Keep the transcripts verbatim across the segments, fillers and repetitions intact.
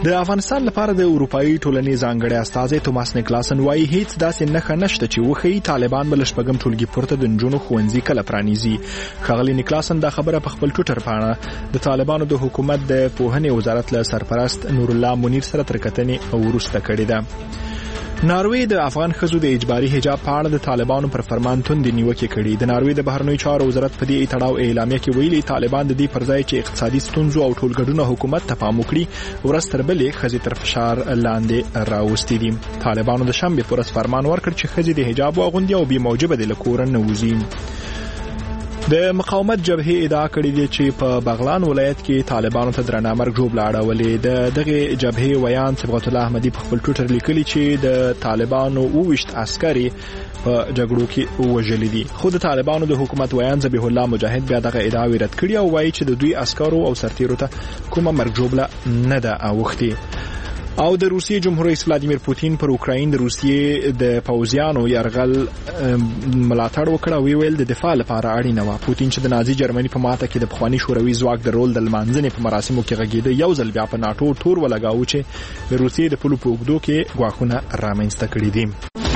د افغانستان لپاره د اروپאי ټولنې ځانګړی استازی توماس نیکلاسن وایي هیڅ داسې نښه نشته چې وښيي طالبان به له شپږم ټولګي پورته د نجونو ښوونځي کله پرانیزي. ښاغلي نیکلاسن دا خبره په خپل ټویټر باندې د طالبانو د حکومت د پوهنې وزارت له سرپرست نور الله منیر سره تر کتنې وروسته کړې ده. ناروې د افغان ښځو د اجباري حجاب په اړه د طالبانو پر فرمان توندې نیوکې کړي. د ناروې د بهرنیو چارو وزارت په دې تړاو اعلامیه کې ویلي طالبان د دې پر ځای چې اقتصادي ستونزو او ټولګډونه حکومت ته پام وکړي ورځ تر بلې ښځې تر فشار لاندې راوستي دي. طالبانو د شنبې په ورځ فرمان ورکړ چې ښځې د حجاب واغوندي او بې موجبه دې له کوره نه وځي. د مقاومت جبهې ادعا کړې ده چې په بغلان ولایت کې طالبانو ته درنه مرګ ژوبله اړولې. د دغه جبهې ویان صبغت الله احمدي په خپل ټویټر لیکلي چې د طالبانو اوویشت عسکري په جګړو کې وژل دي. خو د طالبانو د حکومت ویان ذبیح الله مجاهد بیا دغه ادعا رد کړې او وایي چې د دوی عسکرو او سرتیرو ته کومه مرګ ژوبله نه ده اوښتې. او د روسیې جمهور رئیس ولادیمیر پوتین پر اوکراین د روسیې د پوځیانو یرغل ملاتړ وکړ او ویل د دفاع لپاره اړینه و. پوتین چې د نازي جرمني په ماته کې د پخوانی شوروي ځواک د رول د لمانځنې په مراسمو کې غږیده یو ځل بیا په ناتو تور ولګاو چې د روسیې د پلو په اوږدو کې ګواښونه رامنځته کړي دي.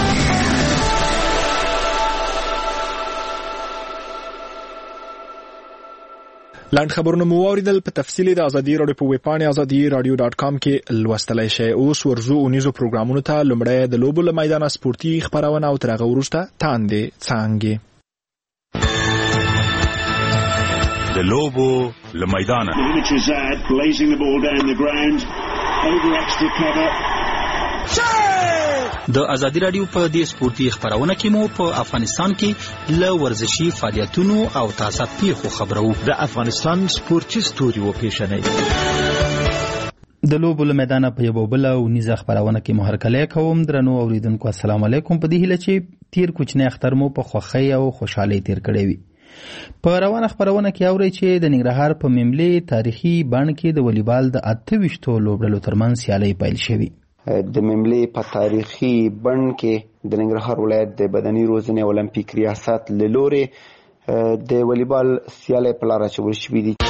لاند خبرونه مو اوریدل. په تفصیل د ازادي رادیو په ویب پاڼه ازادي رادیو ډاټ کام کې لوستلای شئ. اوس ورزو اونیزو پروګرامونو ته لومړی د لوبو له میدان سپورتي خبرونه او تر هغه وروسته تاندې څانګې د لوبو له میدان د ازادي رادیو په دې سپورتي خبرونه کې مو په افغانستان کې له ورزشي فعالیتونو او تازه پیښو خبرو. د افغانستان سپورتي ستوري و پیښنې د لوبو له میدان په یو بل او نيزه خبرونه کې مهرکلې کوم. درنو اوریدونکو السلام علیکم. په دې هیله چې تیر کوچنی اختر مو په خوښۍ او خوشحالۍ تیر کړی وي. په روانه خبرونه کې اوري چې د ننګرهار په میملې تاریخي بڼ کې د والیبال د اته ویشتو لوبډلو ترمنځ سیالي پیل شوې. د میملې په تاریخي بڼ کې د ننګرهار ولایت د بدني روزنې اولمپیک ریاست له لورې د والیبال سیالۍ په لاره اچول شوي دي.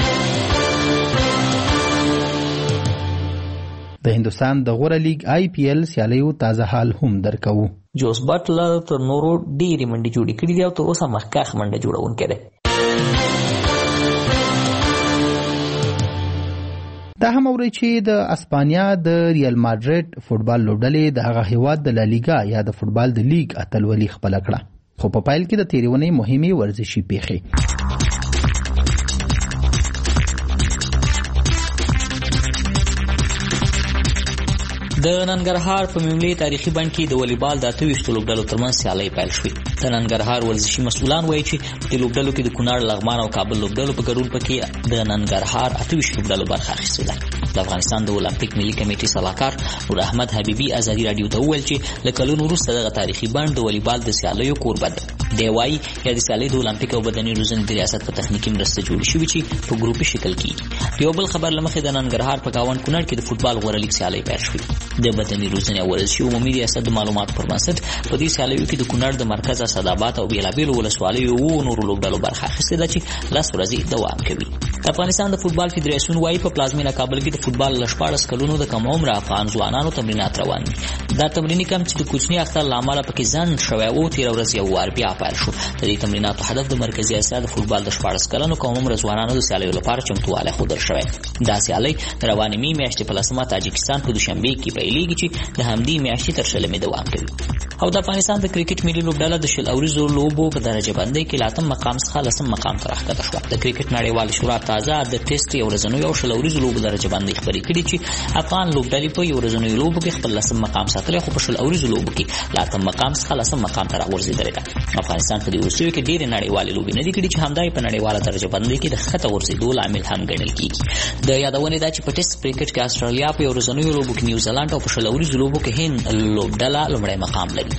د هندوستان د غوره لیگ آی پی ایل سیالیو تازه حال هم درکوو. جوس بټلر تر نورو ډېرې منډې جوړې کړې دي او تر اوسه مخکښ منډه جوړونکی دی. دا هم اوري چې د اسپانیا د ریال مادرید فوتبال لوبډلې د هغه هیواد د لالیګا یا د فوتبال د لیگ اتلولي خپل کړه. خو په پایل کې د تیریونې مهمه ورزشي پیښې د ننګرهار په میملې تاریخي بڼ کې د والیبال د اته ویشتو لوبډلو ترمنځ سیالۍ پیل شوې. د ننګرهار ورزشي مسؤلان وایي چې د لوبډلو کې د کونړ، لغمان او کابل لوبډلو په ګډون پکې د ننګرهار اته ویشت لوبډلو برخه اخیستې ده. د افغانستان د اولمپیک ملي کمیټې سلاکار نور احمد حبیبي ازادي رادیو ته وویل چې له کلونو وروسته دغه تاریخي بڼ د والیبال د سیالیو کوربه دی. دی وایي یا د سیالۍ د اولمپیک او بدني روزنې د ریاست په تخنیکي مرسته جوړې شوي چې په ګروپي شکل کېږي. یو بل خبر له مخې د ننګرهار په ګاونډ کونړ کې د فوټبال غوره لیګ سیالۍ پیل شوې. د بدني روزنې او ورزشي عمومي ریاست د معلوماتو پر بنسټ په دې سیالیو کې د کونړ د مرکز اسداباد او بیلابیلو ولسوالیو او نورو لوبډلو برخه اخیستې ده چې لس ورځې دوام کوي. د افغانستان د فوټبال فدراسیون وایي په پلازمینه کابل کې د فوټبال له شپاړس کلونو د کم عمره افغان ځوانانو تمرینات روان دي. دا تمریني کمپ چې د کوچني اختر له امله پکې ځنډ شوی و تېره ورځ یو وار بیا پیل شو. د دې تمریناتو هدف د مرکزي اسیا د فوټبال د شپاړس کلنو کم عمره ځوانانو د سیالیو لپاره چمتووالی ښودل شوی. دا سیالۍ د روانې مې میاشتې په لسمه تاجکستان په دوشنبې کې پیلېږي چې د همدې میاشتې تر شلمې دوام کوي. او د افغانستان د کرکټ ملي لوبډله د شل اوریزو لوبو په درجه بندۍ کې له اتم مقام څخه لسم مقام ته راښکته شوه. د کرکټ نړیواله شورا تازه د ټیسټ یو ورځنیو او شل اوریزو لوبو درجه بندۍ خپرې کړې چې افغان لوبډلې په یو ورځنیو لوبو کې خپل لسم مقام ساتلی، خو په شل اوریزو لوبو کې له اتم مقام څخه لسم مقام ته راغورځېدلې ده. افغانستان په دې وروستیو کې ډېرې نړیوالې لوبې نه دي کړي چې همدا یې په نړیواله درجه بندۍ کې د ښکته غورځېدو لامل هم ګڼل کېږي. د یادونې دا چې په ټیسټ کرکټ کې استرالیا په یو ورځنیو لوبو کې نیوزیلانډ او په شل اوریزو لوبو کې هند لوبډله لومړی مقام لري.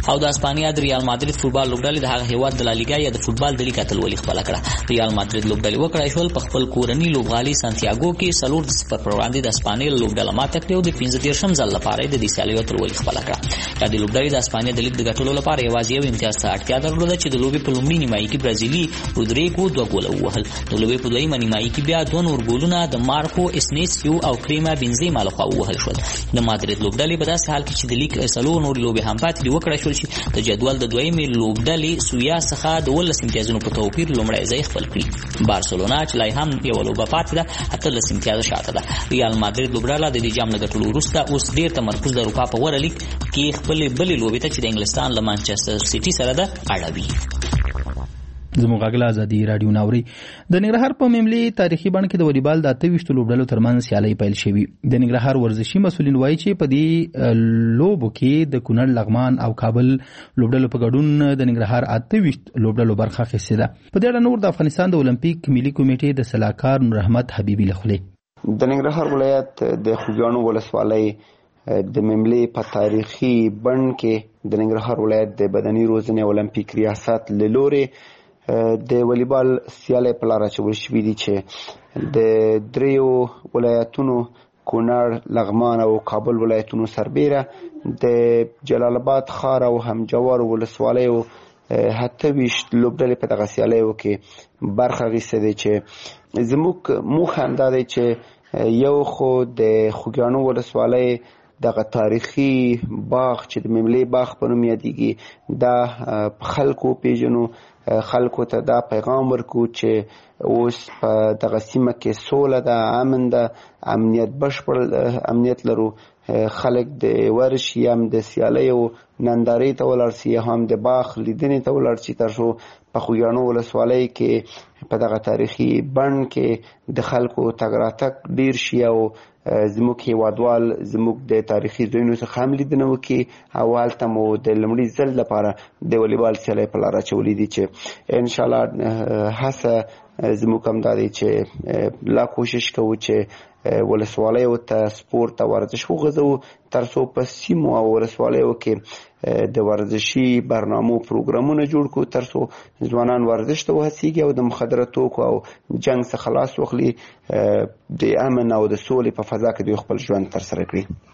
او د اسپانیا د ریال مادرید فوتبال لوبډلې د هغه هیواد د لالیګا یا د فوتبال د لیګ اتلولي خپل کړه. ریال مادرید لوبډلې وکړای شول په خپل کورنی لوبغالي سانتیاګو کې څلور صفر پر وړاندې د اسپانیا لوبډله ماته کړې او د پنځه دیرشم ځل لپاره د دې سیالۍ اتلولي خپل کړه. د لوبډلې د اسپانیا د لیګ د ګټلو لپاره یوازې یو امتیاز ته اړتیا درلوده چې د لوبې په لومړي نیمایي کې برازیلي رودریګو دوه ګوله ووهل. د لوبې په دویمه نیمایي کې بیا دوه نور ګولونه د مارکو اسنیسیو او کریما بنزیما لخوا ووهل شول. د مادرید لوبډلې په داسې حال کې چې د لیګ څلور نور لوبې هم پاتې دي وکړای شول چې د جدول د دویمې لوبډلې سویا څخه د ولس امتیازونو په توپیر لومړی ځای خپل کړي. بارسلونا چې لا هم یو لوبه پاتې ده اتلس امتیاز شاته ده. ریال مادرید لوبډله د دې جام نه ګټلو وروسته اوس ډېر تمرکز د اروپا په غوره لیګ کې خپلې بلې لوبې ته چې د انګلستان له مانچستر سیټي سره ده اړوي. زموږ غږ ازادي رادیو ناوري. د ننګرهار په مملي تاریخي بڼ کې د والیبال د اته ویشتو لوبډلو ترمنځ سیالۍ پیل شوې. د ننګرهار ورزشي مسؤلین وایي چې په دې لوبو کې د کونړ، لغمان او کابل لوبډلو په ګډون د ننګرهار اته ویشت لوبډلو برخه اخیستې ده. په دې اړه نور د افغانستان د اولمپیک ملي کمیټې د سلاکار نور احمد حبیبي له خولې. د ننګرهار ولایت د خوږیاڼو ولسوالۍ د مملي په تاریخي بڼ کې د ننګرهار ولایت د بدني روزنې اولمپیک ریاست له لورې د والیبال سیالۍ په لاره اچول شوي دي چې د دریو ولایتونو کونړ، لغمان او کابل ولایتونو سربیره د جلال آباد ښار او همجوار ولسوالیو اته ویشت لوبډلې په دغه سیالیو کې برخه اخیستې دي چې زموږ موخه همدا دی چې یو خو د خوږیاڼو ولسوالۍ دغه تاریخي باغ چې د مملي باغ په نوم یادېږي دا خلکو پیژنو، خلکو ته دا پیغام ورکو چې اوس په دغه سیمه کې سوله ده، امن ده، امنیت بشپړ امنیت لرو. خلک د ورشي هم د سیالیو نندارې ته ولاړ شي، هم د باغ لیدنې ته ولاړ شي تر څو په خوږیاڼو ولسوالۍ کې په دغه تاریخي بڼ کې د خلکو تګ راتګ ډیر شي او زموږ هیوادوال زموږ د تاریخي ځایونو څخه هم لیدنه وکړي او هلته مو د لومړي ځل لپاره د والیبال سیالۍ په لاره اچولې دي چې انشاءالله هڅه زموږ هم دا دی چې لا کوشش کوو چې ولسوالیو ته سپورت او ورزش وغځوو تر څو په سیمو او ولسوالیو کې د ورزشي برنامو پروګرامونه جوړ کړو تر څو ځوانان ورزش ته وهڅېږي او د مخدره توکو او جنګ څخه خلاص واخلي، د امن او د سولې په فضا کې دوی خپل ژوند ترسره کړي.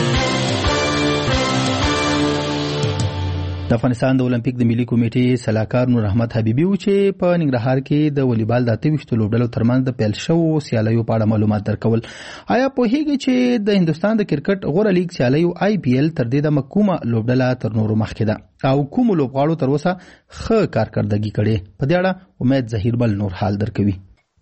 د افغانستان د اولمپیک د ملي کمیټې سلاکار نور احمد حبیبي و چې په ننګرهار کې د والیبال د اته ویشتو لوبډلو ترمنځ د پیل شوو سیالیو په اړه معلومات درکول. آیا پوهیږئ چې د هندوستان د کرکټ غوره لیګ سیالیو آی پی ایل تر دې دمه کومه لوبډله تر نورو مخکې ده او کومو لوبغاړو تر اوسه ښه کارکردګي کړې؟ په دې اړه امید ظهیر بل نور حال درکوي.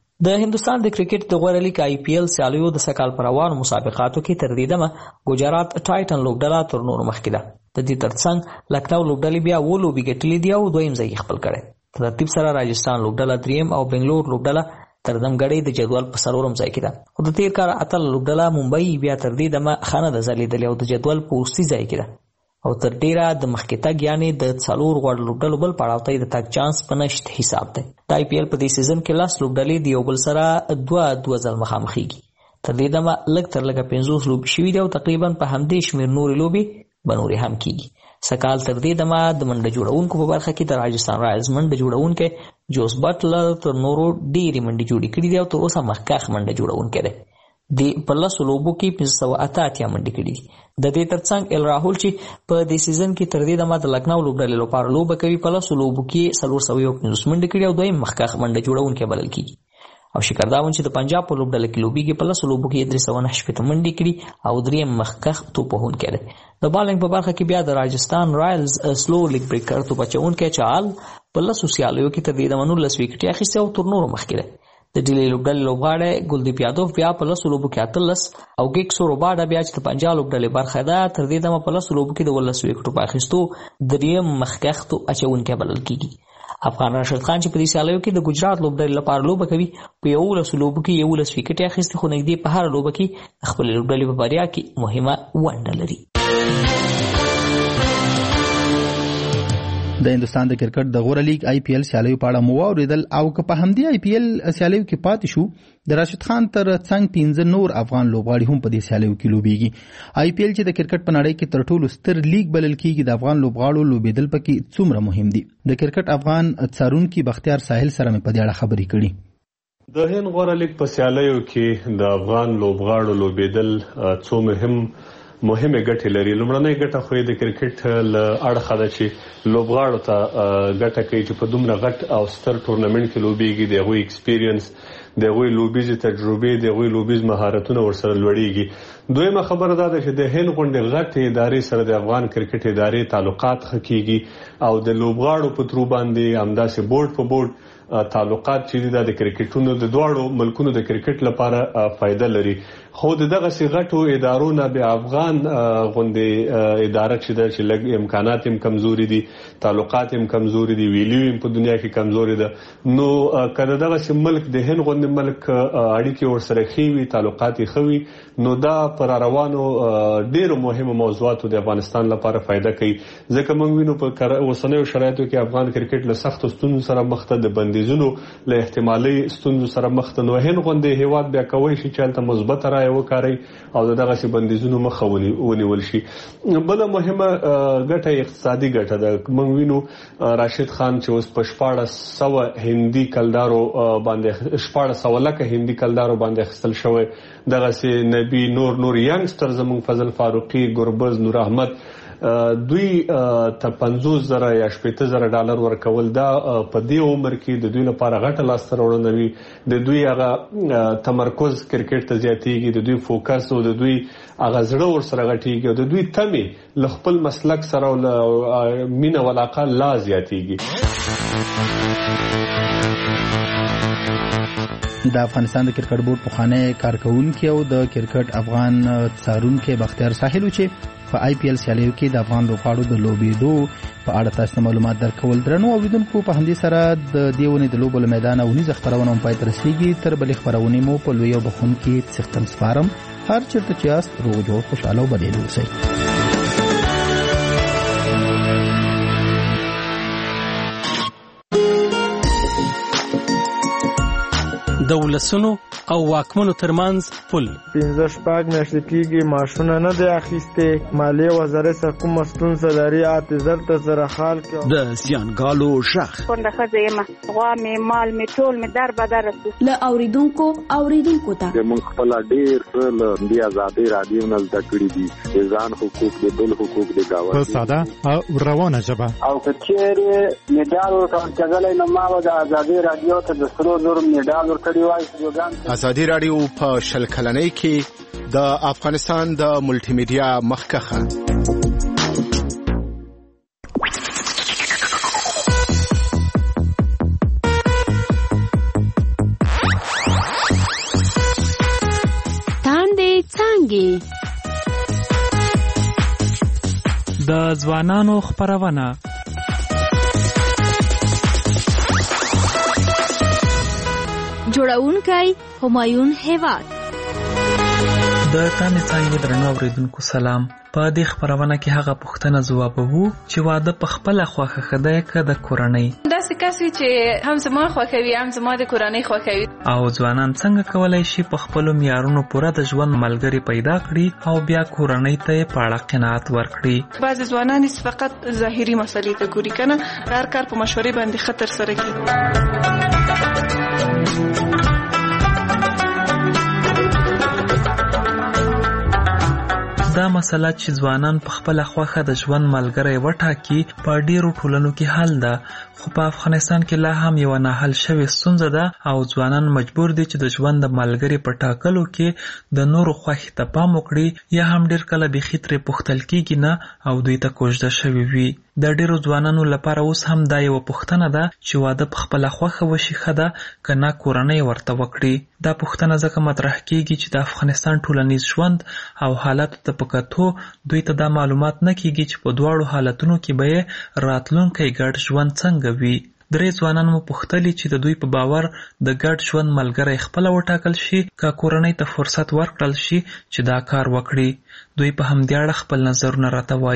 د هندوستان د کرکټ د غوره لیګ آی پی ایل سیالیو د سکال پر روانو مسابقاتو کې تر دې دمه ګجرات ټایټن لوبډله تر نورو مخکې ده. د دې ترڅنګ لکھنو لوبډلې بیا اووه لوبې ګټلې دي او دویم ځای خپل کړی. په ترتیب سره راجستان لوبډله دریم او بنگلور لوبډله تر دمګړۍ د جدول په څلورم ځای کې ده. خو د تیر کال اتل لوبډله ممبئی بیا تر دې دمه ښه نه ده ځلېدلې او د جدول په وروستي ځای کې ده او تر ډیره د مخکې تګ یعنې د څلور غوړ لوبډلو بل پړاو ته د تګ چانس په نشت حساب دی. د آی پی ایل په دې سیزن کې لس لوبډلې د یو بل سره دوه دوه ځل مخامخېږي. تر دې دمه لږ تر لږه پنځوس لوبې شوي دي او تقریبا په همدې شمېر نورې لوبې به نورې هم کېږي. سکال تر دې دمه د منډه جوړونکو په برخه کې د راجستان رایلز منډه جوړونکی جوس بټلر تر نورو ډېرې منډې جوړې کړي دي او تر اوسه مخکښ منډه جوړونکی دی. د په لسو لوبو کې پنځه سوه اته اتیا منډې کړي دي. د دې ترڅنګ ال راهول چې په دې سیزن کې تر دې دمه د لکھنو لوبډلې لپاره لوبه کوي په لسو لوبو کې څلور سوه یو پنځوس منډې کړي او دویم مخکښ منډه جوړونکی بلل کېږي. او شکرداون چې د پنجاب په لوبډله کې لوبیږي په لسو لوبو کې درې سوه نهه شپېته منډې کړي او دریم مخکښ توپ وهونکی دی. د بالنګ په برخه کې بیا د راجستان رایلز سلو لیګ بریکر توپ اچوونکی چال په لسو سیالیو کې تر دې دمه نولس ویکټې اخیستې او تر نورو مخکې دی. د ډیلي لوبډلې لوبغاړی ګلدیپ یادوف بیا په لسو لوبو کې اتلس او ګیکسو روباډا بیا چې د پنجاب لوبډلې برخه ده تر دې دمه په لسو لوبو کې د ولس ویکټو په اخیستو دریم مخکښ توپ اچوونکی بلل کېږي. افغان راشد خان چې په دې سیالیو کې د ګجرات لوبډلې لپاره لوبه کوي په یولسو لوبو کې یولس ویکټې اخیستې خو نږدې په هره لوبه کې خپلې لوبډلې په بریا کې مهمه ونډه لري. د هندستان د کرکټ د غوره لیگ آی پی ایل سیالیو په اړه مو واوریدل او که په همدې آی پی ایل سیالیو کې پاتې شو د راشد خان تر څنګ پنځه نور افغان لوبغاړي هم په دې سیالیو کې لوبېږي. آی پی ایل چې د کرکټ په نړۍ کې تر ټولو ستر لیگ بلل کېږي د افغان لوبغاړو لوبېدل پکې څومره مهم دي. د کرکټ افغان څارونکي بختیار ساحل سره مې په دې اړه خبرې کړي. د هند غوره لیگ په سیالیو کې د افغان لوبغاړو لوبېدل څو مهم مهمه ګټه لري. لومړنۍ ګټه خو د کرکټ له اړخه ده چې لوبغاړو ته ګټه کوي چې په دومره غټ او ستر ټورنمنت کې لوبېږي، د هغوی ایکسپیرینس، د هغوی لوبیزي تجربې، د هغوی لوبیز مهارتونه ورسره لوړېږي. دویمه خبره دا ده چې د هند غونډې غټې ادارې سره د افغان کرکټ ادارې تعلقات ښه کېږي او د لوبغاړو په ترو باندې همداسې بورډ په بورډ تعلقات چې د کرکټونو د دواړو ملکونو د کرکټ لپاره فائدہ لري. خو دغه سي غټو ادارو نه به افغان غونډې اداره چې د چې لګ امکانات هم کمزوري دي، تعلقات هم کمزوري دي، ویلیو هم په دنیا کې کمزوري ده. نو کله دغه سي ملک د هند غونډې ملک اړیکې ورسره خوي، تعلقات خوي، نو دا پر روانو ډیرو مهمه موضوعاتو د افغانستان لپاره فائدہ کوي. ځکه موږ وینو په اوسنیو شرایطو کې افغان کرکټ له سخت ستونزو سره مخ ته د بندیزونو له احتمالي ستونزو سره مخ ته. نو هند غونډې هیواد بیا کوي چې چلته مثبت رائے وکړي او دغه سي بندیزونو مخه ونیول شي. بل مهمه ګټه اقتصادي ګټه ده. موږ وینو راشد خان چې اوس په شپاړس سوه هندي کلدارو باندې شپاړس سوه لکه هندي کلدارو باندې خپل شوی، دغه سي نبی نور نور ینګستر زمون فضل فاروقي، ګربز، نور احمد دوی ته پنځوس زره یا شپېته زره ډالر ورکول. دا په دې عمر کې د دوی لپاره غټه لاسته راوړنه وي. د دوی هغه تمرکز کرکټ ته زیاتېږي، د دوی فوکس او د دوی هغه زړه ورسره غټېږي او د دوی تمې له خپل مسلک سره او مینه او علاقه لا زیاتېږي. د افغانستان د کرکټ بورډ پخوانی کارکونکي او د کرکټ افغان څارونکي بختیار ساحل چې په آی پی ایل سیالیو کې د افغان لوبغاړو د لوبېدو په اړه تاسو معلومات درکول. درنو اوریدونکو، په همدې سره د دې ونې د لوبو له میدان ونیزه خپرونه هم پای ته رسېږي. تر بلې خپرونې مو په لوی او بخونکي څښتن سپارم. هر چېرته چې یاست روغ جوړ خوشحاله او بریالي اوسئ. د ولسونو او واکمنو ترمنځ پل پنځه شپږ میاشتې کېږي معاشونه نه دی اخیستې. مالیې وزارت څخه کومه ستونزه لري اته زر ته سره حال کړي. د زیانګالو غږ کونډه ښځه یم، غوا مې مال مې ټول مې در بدر رسو له اوریدونکو اوریدونکو ته موږ خپل ډېر څه له دې ازادۍ رادیو نه زده کړي دي، د ځان حقوق، د بل حقوق، د ګاونډي په ساده او روانه ژبه. او که چېرې مډال ورکول کېدلی نو ما به د ازادۍ رادیو ته د سرو زرو مډال ورکړی وای. ازادي رادیو په شل کلنۍ کې د افغانستان د ملټي میډیا مخکخه تاندې څانګې د ځوانانو خپرونه جوړونکی همایون هیواد. د تاندې څانګې درنو اوریدونکو سلام. په دې خپرونه کې هغه پوښتنه ځوابوو چې واده په خپله خوښه ښه دی که د کورنۍ. داسې کس وي چې هم زما خوښوي هم زما د کورنۍ خوښوي. او ځوانان څنګه کولی شي په خپلو معیارونو پوره د ژوند ملګري پیدا کړي او بیا کورنۍ ته یې په اړه قناعت ورکړي. بعضې ځوانان فقط ظاهري مسلې ته ګوري، که نه هر کار په مشورې باندې ښه ترسره کړي. دا مسله چې ځوانان په خپله خوښه د ژوند ملګری وټاکي په ډیرو ټولنو کې حل ده، خو په افغانستان کې لا هم یوه ناحل شوې ستونزه ده او ځوانان مجبور دي چې د ژوند د ملګري په ټاکلو کې د نورو خوښې ته پام وکړي، یا هم ډیر کله بیخي ترې پوښتل کېږي نه او دوی ته کوژده شوي وي. د ډیرو ځوانانو لپاره اوس هم دا یوه پوښتنه ده چې واده په خپله خوښه وشي ښه ده که نه کورنۍ ورته وکړي. دا پوښتنه ځکه مطرح کېږي چې د افغانستان ټولنیز ژوند او حالاتو ته په کتو دوی ته دا معلومات نه کېږي چې په دواړو حالتونو کې به یې راتلونکی ګډ ژوند څنګه وي. درې ځوانان مو پوښتلي چې د دوی په باور د ګډ ژوند ملګری خپله وټاکل شي که کورنۍ ته فرصت ورکړل شي چې دا کار وکړي. دوی په همدې اړه خپل نظرونه راته وایي.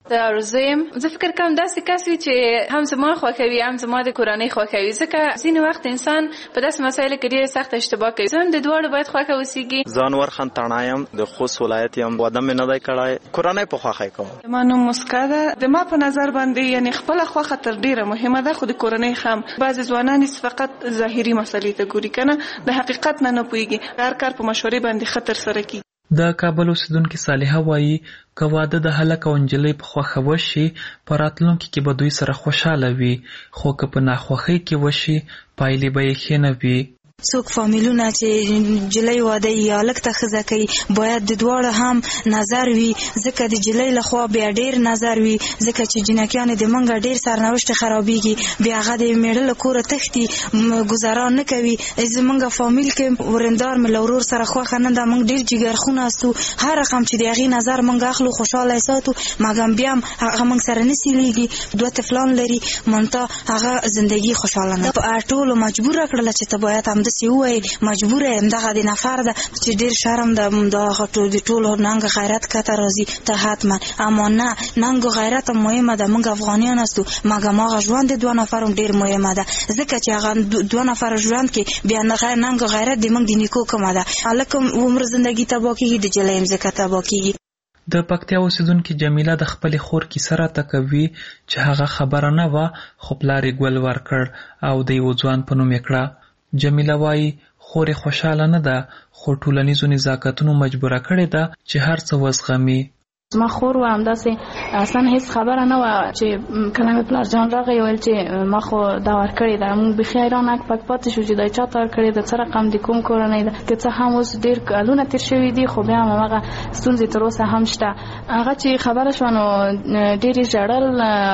دا زم زه فکر کوم داسې کس وي چې هم زما خوښوي هم زما د کورنۍ خوښوي، ځکه ځینې وخت انسان په داسې مسایلو کې ډېره سخته اشتباه کوي. زه هم د دواړو باید خوښه اوسېږي. ځان ورخن تڼا یم، د خوست ولایت یم، واده مې نه دی کړی، کورنۍ په خوښۍ کوم. زما نوم مسکا ده. د ما په نظر باندې یعنې خپله خوښه تر ډېره مهمه ده، خو د کورنۍ هم. بعضې ځوانان فقط ظاهري مسلې ته ګوري که نه، د حقیقت نه نه پوهېږي. هر کار په مشورې باندې ښه ترسره کېږي. د کابل اوسیدونکې صالحه وایي که واده د هلک او نجلۍ په خوښه وشي په راتلونکي کې به دوی سره خوشحاله وي، خو که په ناخوښۍ کې وشي پایلې به یې ښې نه وي. څوک فامیلونه چې جلۍ واده یا هلک ته ښځه کوي باید د دواړو هم نظر وي، ځکه د جلۍ لخوا بیا ډېر نظر وي، ځکه چې جنکیانې د منګه ډېر سرنوشت خرابېږي، بیا هغه د میړه له کوره تښتي، ګزاران نه کوي. زمونږ فامیل کې ورندار مې له ورور سره خوښه نه ده، موږ ډېر جګرخونه استو، هر رقم چې د هغې نظر موږ اخلو خوشحاله یې ساتو، مګم بیا هم هغه موږ سره نه سیلیږي. دوه طفلان لري، منتها هغه زندګي خوشحاله نه. په ټولو مجبوره کړله چې ته باید همداسې ووایي، مجبوره یم، دغه د نفر ده چې ډېر شرم ده، دغه د ټولو ننګ غیرت کته راځي ته حتما. اما نه، ننګ غیرت هم مهمه ده، موږ افغانیان استو، مګم هغه ژوند د دوه نفر هم ډېر مهمه ده، ځکه چې هغه دوه نفر ژوند کې بیا ننګ غیرت د موږ د نیکو کومه ده. هلک هم عمر زندګي تباه کېږي، د جلۍ هم ځکه تباه کېږي. د پکتیا اوسیدونکې جمیله د خپلې خور کیسه راته کوي چې هغه خبره نه وه، خو پلار یې ګل ورکړ او د یوه ځوان په نوم یې کړه. جمیله وایي خور یې خوشحاله نه ده، خو ټولنیزو نزاکتونو مجبوره کړې ده چې هر څه وزغمي. زما خور و همداسې اصلا هیڅ خبره نه وه چې کله مې پلار جان راغی ویل چې ما خو دا ورکړې ده. موږ بیخي حیران اک پک پاتې شو چې دا چا ته ورکړې ده، څه رقم د کوم کورنۍ ده، که څه هم اوس ډېر کلونه تېر شوي دي خو بیا هم هماغه ستونزې تر اوسه هم شته. هغه چې خبره شوه نو ډېر یې ژړل،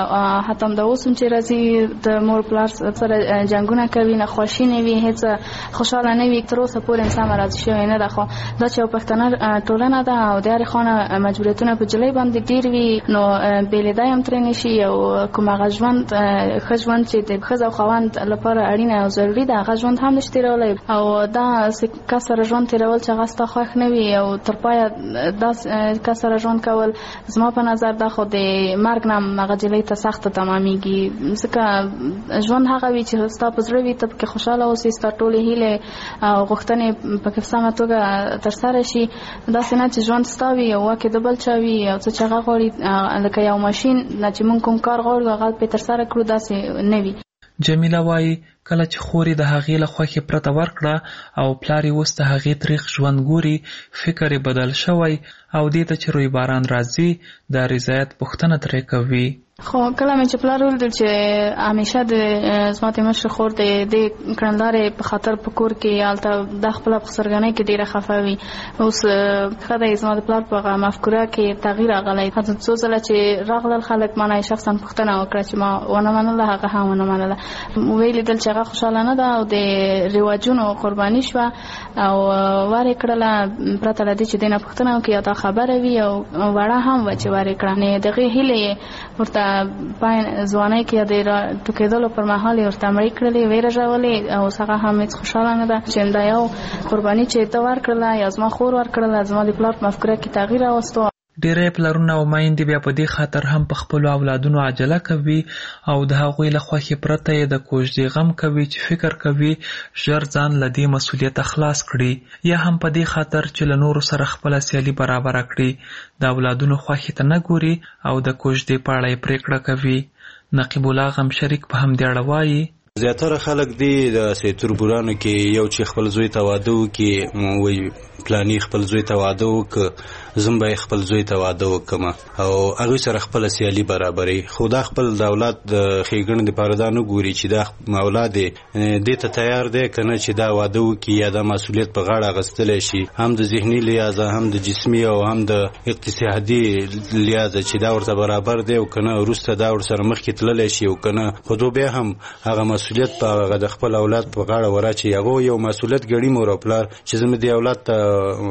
حتی همدا اوس هم چې راځي د مور پلار سره جنګونه کوي، ناخوښي نه وي، هېڅ خوشحاله نه وي، تر اوسه پورې انسان راضي شوی نه ده. خو دا چې یو پښتنه ټولنه ده او د هرې خوا مجبوریتونه په جلۍ باندې ډېر وي، نو بېلېدا هم ترې نه شي. او کوم هغه ژوند ښه ژوند چې د ښځه او خاوند لپاره اړینه او ضروري ده هغه ژوند هم نشي تېرولی. او دا کس سره ژوند تېرول چې هغه ستا خوښ نه وي او تر پایه دا کس سره ژوند کول زما په نظر دا خو د مرګ نه هم هغه جلۍ ته سخته تمامېږي، ځکه ژوند هغه وي چې ستا په زړه وي، ته پکې خوشحاله اوسې، ستا ټولې هیلې او غوښتنې پکې په سمه توګه ترسره شي. داسې نه چې ژوند ستا وي او واک یې د بل چا وي، او څه چې هغه غواړي لکه یو ماشین نه چې موږ کوم کار غواړو هغه پرې ترسره کړو، داسې نه وي. جمیله وایي کله چې خور یې د هغې له خوښې پرته ورکړه او پلار یې اوس د هغې تریخ ژوند ګوري، فکر یې بدل شوی او دې ته چې روی باران راځي د رضایت پوښتنه ترې کوي. خو کله مې چې پلار ولیدل چې همیشه د زما د مشر خور د دې کړندارې په خاطر په کور کې هلته دا خپله په خسرګنۍ کې ډېره خفه وي، اوس ښه دی زما د پلار په مفکوره کې تغییر راغلی. حتی څو ځله چې راغلل خلک ما نه شخصا پوښتنه وکړه چې ما ونه منله، هغه هم ونه منله. ویې لیدل چې هغه خوشحاله نه ده او د رواجونو قرباني شوه او ور یې کړله پرته له دې چې دې نه پوښتنه وکړي یا دا خبره وي او وړه هم وه چې ور یې کړه. د هغې هیلې یې ورته پای ځوانۍ کې د ټوکېدلو پر مهال یې ورته مړې کړلې، ویې رژولې او اوس هغه هم هېڅ خوشحاله نه ده چې دا یو قرباني چې ته ورکړله یا زما خور ورکړله زما د پلار په مفکوره کې تغییر راوستو. ډېری پلرونه او میندې بیا په دې خاطر هم په خپلو اولادونو عجله کوي او د هغوی له خوښې پرته یې د کوژدې غم کوي چې فکر کوي ژر ځان له دې مسؤلیته خلاص کړي، یا هم په دې خاطر چې له نورو سره خپله سیالي برابره کړي، د اولادونو خوښې ته نه ګوري او د کوژدې په اړه یې پرېکړه کوي. نقیب الله غم شریک په همدې اړه وایي زیاتره خلک دی د سیتوربورانو کې یو چې خپل زوی ته واده وکړي وایي پلانی خپل زوی ته واده وکړه زم به خپل زوی ته واده وکړم او هغه سره خپل سیالي برابرې، خو دا خپل د اولاد د ښېګڼې دپاره دا نه ګوري چې دا اولاد دې ته تیار دی که نه چې دا واده وکړي یا دا مسؤلیت په غاړه اخیستلی شي، هم د ذهني لحاظه هم د جسمي او هم د اقتصادي لحاظه چې دا ورته برابر دی او که نه وروسته دا ورسره مخکې تللی شي او که نه خو دو بیا هم هغه مسؤلیت په هغه د خپل اولاد په غاړه وراچي، هغه یو مسؤلیت ګڼي مور او پلار چې زه مې دې اولاد ته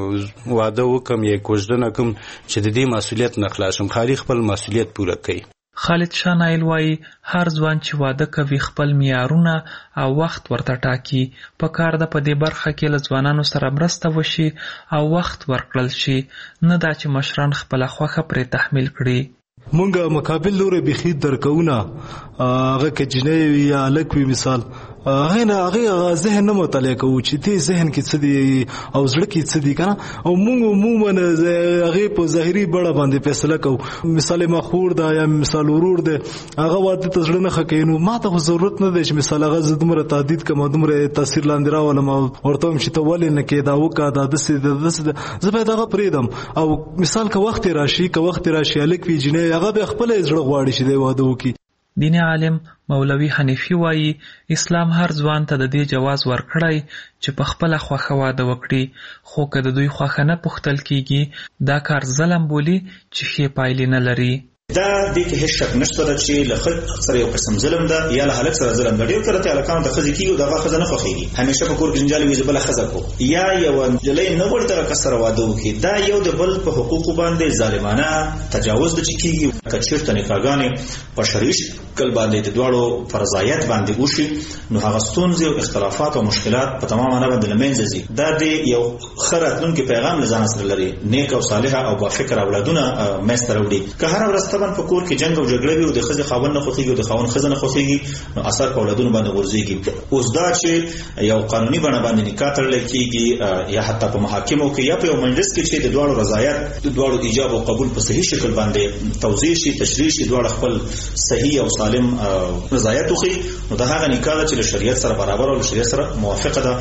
واده وکړم یا کوژدنه کوم چې د دې مسؤلیت نه خلاص شم، خالي خپل مسؤلیت پوره کوي. خالد شاه نایل وایي هر ځوان چې واده کوي خپل معیارونه او وخت ورته ټاکي، په کار ده په دې برخه کې له ځوانانو سره مرسته وشي او وخت ورکړل شي، نه دا چې مشران خپله خوښه پرې تحمیل کړي. مونږه مقابل لوري بخي درکونه هغه کې جنې یا لکوي مثال هغه نه هغه ذهن نه مطالعه کوي چې ته ذهن کې څه دی او زړه کې څه دی کنه او مونږ عموما هغه په ظاهري بڑا باندې فیصله کوو مثال مخور دا یا مثال ورور دی هغه واده ته زړه نه خکینو ما ته ضرورت نه دی چې مثال هغه زدمره تعدید کوم دمره تاثیر لاندې راولم ورته هم چې ته ولې نه کې دا وکړه دا د څه زه به دا پریدم او مثال که وخت راشي که وخت راشي الکوي جنې هغه به خپل زړه غواړي چې دی واده وکړي. دیني عالم مولوي حنیفي وایي اسلام هر ځوان ته د دې جواز ورکړی چې په خپله خوښه واده وکړي، خو که د دوی خوښه نه پوښتل کیږي دا کار ظلم بولي چې ښې پایلې نه لري. دا د کې هیڅ شک نشته چې له خلک سره یو قسم ظلم ده یا له هلک سره ظلم ده. ډېر کله ته هلکانو ته ښځې کېږي او دغه ښځه نه خوښېږي، همیشه په کور کې جنجال وي زه بله ښځه کړو یا یوه نجلۍ نه غواړي دغه کس سره واده وکړي. دا یو د بل په حقوقو باندې ظالمانه تجاوز ده چې کېږي. که چېرته نکاحګانې په شرعي شکل باندې د دواړو په رضایت باندې وشي نو هغه ستونزې او اختلافات او مشکلات په تمامه معنه باندې له منځه ځي. دا د یو ښه راتلونکي پیغام له ځان سره لري، نیک او صالحه او بافکره اولادونه منځته راوړي. که هره ورځ طبعا په کور کې جنګ او جګړه وي او د ښځې خاوند نه خوښېږي او د خاوند ښځه نه خوښېږي نو اثر په اولادونو باندې غورځېږي. اوس دا چې یو قانوني بڼه باندې نکاح تړلی کېږي یا حتی په محاکمو کې یا په یو مجلس کې چې د دواړو رضایت د دواړو ایجاب او قبول په صحیح شکل باندې توضیح شي، تشریح شي، دواړه خپل صحیح او سالم رضایت وښيي نو دا هغه نکاح ده چې له شریعت سره برابر او له شریعت سره موافقه ده.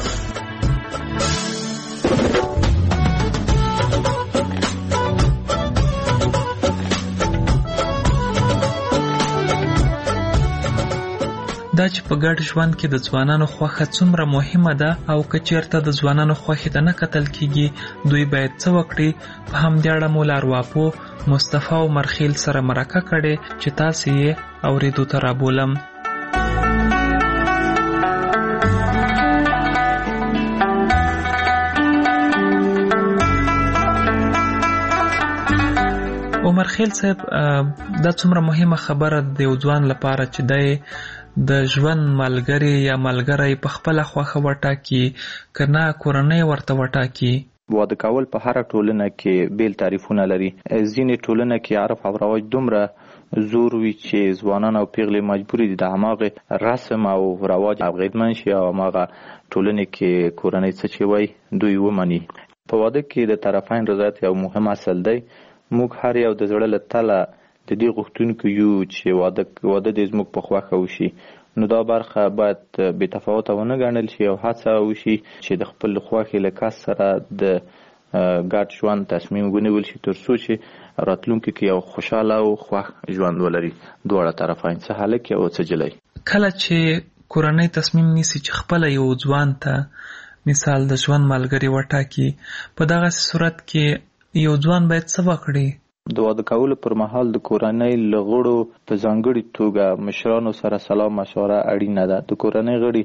دا چې په ګډ ژوند کې د ځوانانو خوښه څومره مهمه ده او که چېرته د ځوانانو خوښې ته نه کتل کیږي دوی باید څه وکړي. په همدې اړه مو له ارواپو مصطفی او مرخیل سره مرکه کړې چې تاسې یې اورېدو ته رابولم. عمر خیل صاحب دا څومره مهمه خبره د یو ځوان لپاره چې دی د ژوند ملګری یا ملګری په خپله خوښه وټاکي که نه کورنۍ ورته وټاکي. واده کول په هره ټولنه کې بیل تعریفونه لري. ځینې ټولنه کې عرف او رواج دومره زور وي چې ځوانان او پیغلې مجبوري دي د هماغې رسم او رواج اغېزمن شي او هماغه ټولنې کې کورنۍ څه چې وایي دوی ومني. په واده کې د طرفین رضایت یو مهم اصل دی. موږ هر یو د زړه له تله د دې غوښتونکو یو چې واده واده دې زموږ په خوښه وشي نو دا برخه باید بې تفاوته ونه ګڼل شي او هڅه وشي چې د خپل خوښې له کس سره د ګډ ژوند تصمیم ونیول شي تر څو چې راتلونکي کې یو خوشحاله او خوښ ژوند ولري دواړه طرفین، څه هلک او څه نجلۍ. کله چې کورنۍ تصمیم نیسي چې خپله یو ځوان ته مثال د ژوند ملګري وټاکي په دغسې صورت کې یو ځوان باید څه وکړي؟ د واده کولو پر مهال د کورنۍ له غړو په ځانګړي توګه مشرانو سره سلا مشوره اړینه ده. د کورنۍ غړي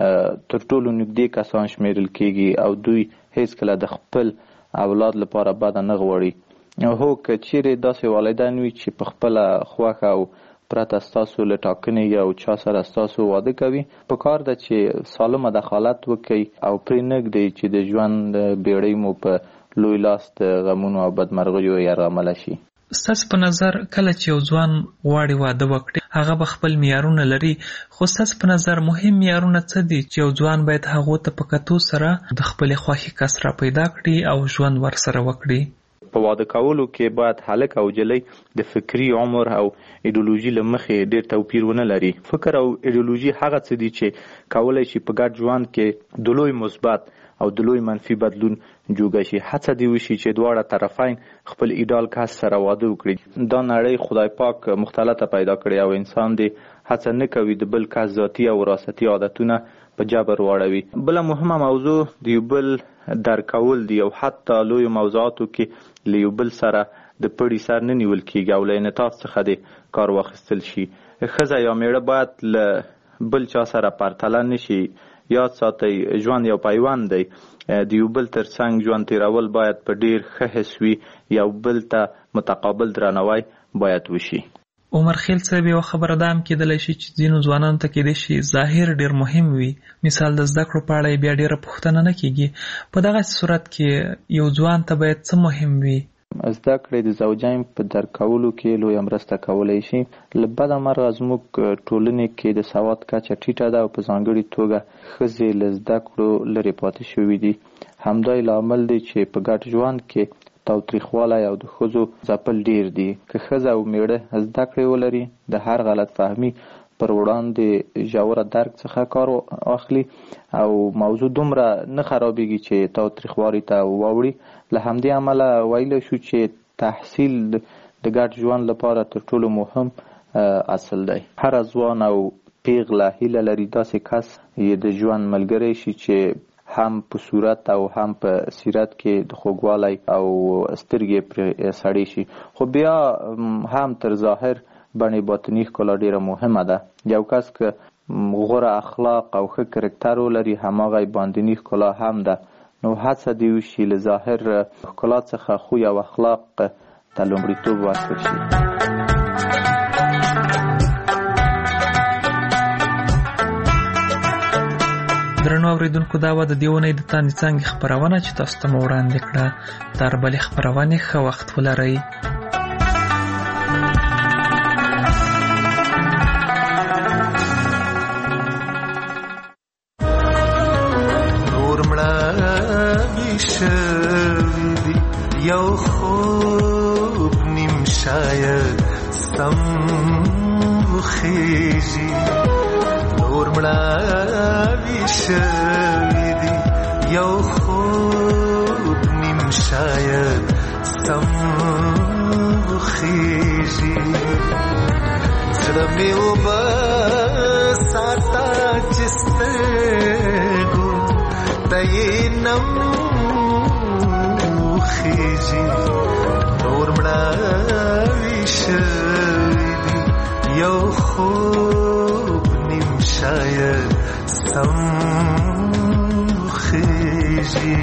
تر ټولو نږدې کسان شمیرل کیږي او دوی هیڅکله د خپل اولاد لپاره بده نه غواړي. هو که چیرې داسې والدین وي چې په خپله خوښه او پرته ستاسو له ټاکنې یو چا سره ستاسو واده کوي په کار ده چې سالمه دخالت وکړي او پرې نږدئ چې د ژوند بیړۍ مو په لوی لاس د غمونو او بدمرغیو یرغمله شي. ستاسو په نظر کله چې یو ځوان غواړي واده وکړي هغه به خپل معیارونه لري، خو ستاسو په نظر مهم معیارونه څه دي چې یو ځوان باید هغو ته په کتو سره د خپلې خوښې کس را پیدا کړي او ژوند ورسره وکړي؟ په واده کولو کې باید هلک او نجلۍ د فکري عمر او ایډیولوژي له مخې ډېر توپیر ونه لري. فکر او ایډیولوژي هغه څه دي چې کولی شي په ګډ ژوند کې د لوی مثبت او د لوی منفي بدلون جوګه شي. هڅه دې وشي چې دواړه طرفین خپل ایډال کس سره واده وکړي. دا نړۍ خدای پاک مختلطه پیدا کړې او انسان دې هڅه نه کوي د بل کس ذاتي او وراثتي عادتونه په جبر واړوي. بله مهمه موضوع د یو بل درکول دی او حتی لوی موضوعاتو کې له یو بل سره د پړي سر نه نیول کېږي او له انعطاف څخه دې کار واخیستل شي. ښځه یا میړه باید له بل چا سره پرتله نه شي. یاد ساتئ ژوند یو پیوند دی. د یو بل تر څنګ ژوند تیرول باید په ډیر ښه حس وي. یو بل ته متقابل درناوی باید وشي. عمر خیل صاحب یو خبره دا هم کېدلی شي چې ځینو ځوانانو ته کېدای شي ظاهر ډیر مهم وي، مثال د زده کړو په اړه بیا ډیره پوښتنه نه کېږي. په دغسې صورت کې یو ځوان ته باید څه مهم وي؟ زده کړې د زوجین په درک کولو کې لویه مرسته کولی شي. له بده مرغه زموږ ټولنې کې د سواد کچه ټیټه ده او په ځانګړې توګه ښځې له زده کړو لرې پاتې شوي دي. همدا یې لامل دی چې په ګډ ژوند کې تاوتریخوالی او د ښځو ځپل ډیر دي. که ښځه او میړه زده کړې ولري د هر غلط فهمي پر وړاندې ژوره درک څخه کار واخلي او موضوع دومره نه خرابېږي چې تاوتریخوالي ته واوړي. له همدې امله ویلی شو چې تحصیل د ګډ ژوند لپاره تر ټولو مهم اصل دی. هر ځوان او پیغله هیله لري داسې کس یې د ژوند ملګری شي چې هم په صورت او هم په سیرت کې د خوږوالی او سترګې پرې سړې شي. خو بیا هم تر ظاهر بڼې باطني ښکلا ډېره مهمه ده. یو کس که غوره اخلاق او ښه کرکټر ولري هماغه باندني ښکلا هم ده. نو هڅه دې وشي له ظاهر ښکلا څخه خوی او اخلاق ته لومړیتوب ورکړل شي. درنو اوریدونکو دا وه د دې اونۍ د تانې څانګې خپرونه چې تاسو ته مو وړاندې کړه. تر بلې خپرونې ښه وخت ولرئ. یو خوب نیم شاید سم وخیژي نور مړاوي شوي دي. یو خوب نیم شاید سم وخیژي زړه مې وبساته چې سترګو ته یې نم خیجی نور مړاوي شوي دي. یو خوب نیم شاید سم خیجی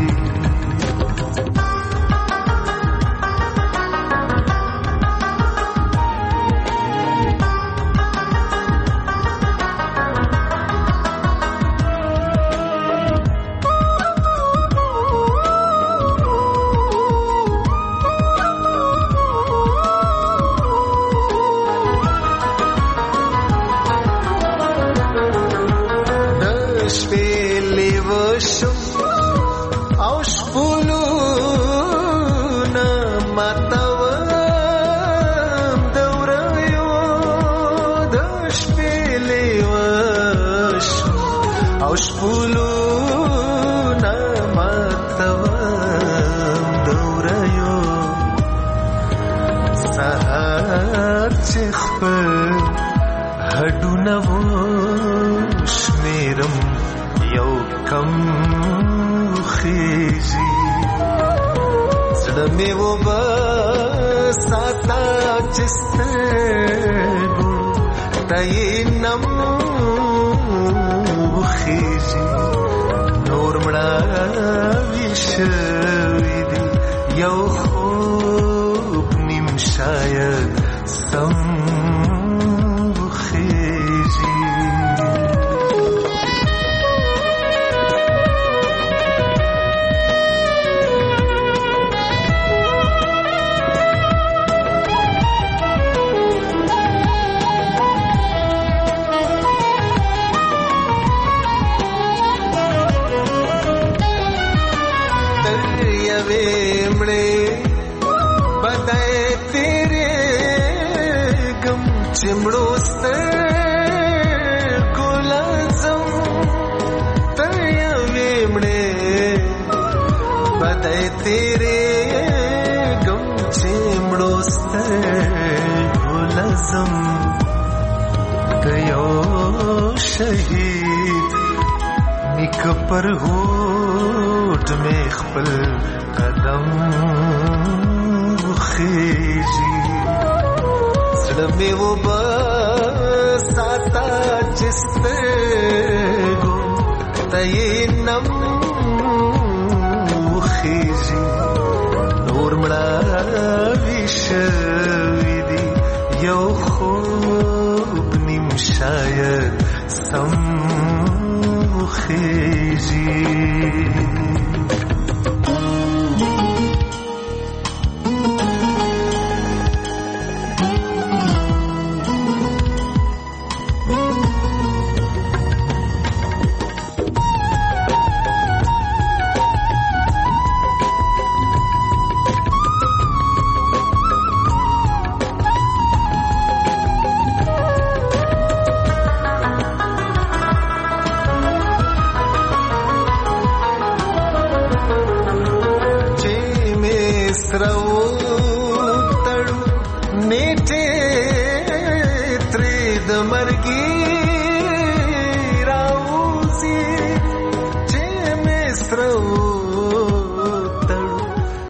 پر هوټ مې خپل قدم خېږي زړه مې وبساته چې سترګو ته یې نم خېږي نور مړاوي شوي دي یو خوب نیم شاید سم خیزی درو